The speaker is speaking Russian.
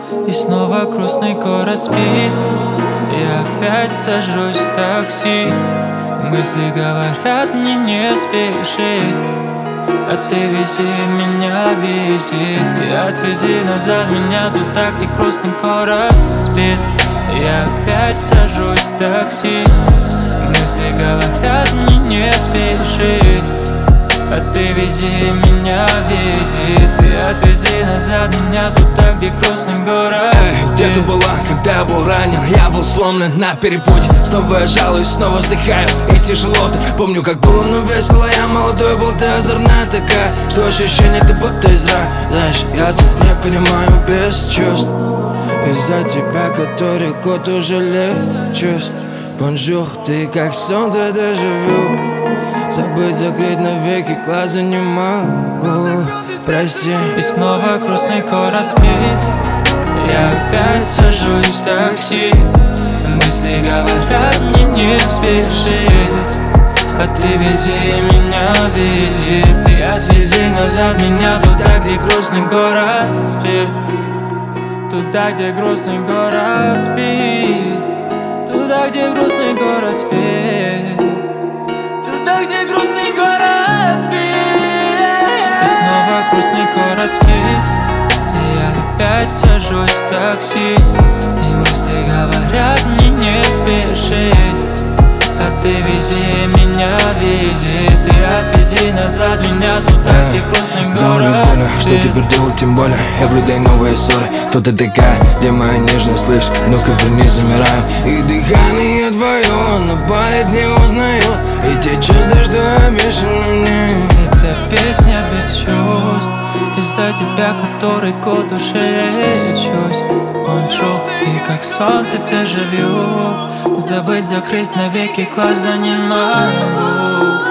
И снова грустный город спит. Я опять сажусь в такси. Мысли говорят мне не спеши, а ты вези меня, вези. Ты отвези назад меня туда, где грустный город спит. Я опять сажусь в такси. Мысли говорят мне не спеши, а ты вези меня, вези. Ты отвези назад меня туда, где грустный город спит. Где ты была, когда я был ранен? Я был сломлен на перепуте. Снова я жалуюсь, снова вздыхаю, и тяжело ты. Помню, как было, но весело. Я молодой был, ты озорная такая, что ощущение, ты будто из рая. Знаешь, я тут не понимаю без чувств. Из-за тебя, который год уже лечусь. Бонжур, ты как сон, ты дежавю. Забыть, закрыть навеки глаза не могу. Прости. И снова грустный город спит. Я опять сажусь в такси. Мысли говорят мне не спеши, а ты вези меня, вези. Ты отвези назад меня туда, где грустный город спит. Туда, где грустный город спит. Туда, где грустный город спит. Туда, где грустный город спит. И снова грустный город спит. И я опять сажусь в такси. И мысли говорят мне не спеши, а ты вези меня, вези. Ты отвези назад меня туда, где грустный город спит. Что теперь делать, тем более everyday новые ссоры. Кто ты такая, где моя нежность, слышь? Ну-ка верни, замираю. И дыхание твое на бале не узнает. И те чувства, что обещаны мне. Это песня без чувств. Из-за тебя, который год уже лечусь. Бонжур, ты как сон, ты дежавю. Забыть, закрыть навеки глаза не могу.